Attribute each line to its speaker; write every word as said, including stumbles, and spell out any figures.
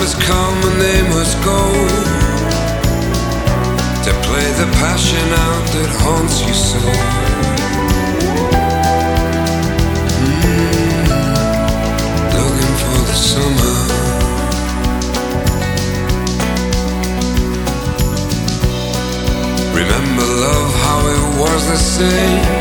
Speaker 1: must come and they must go, to play the passion out that haunts you so. Mm, looking for the summer. Remember love, how it was the same.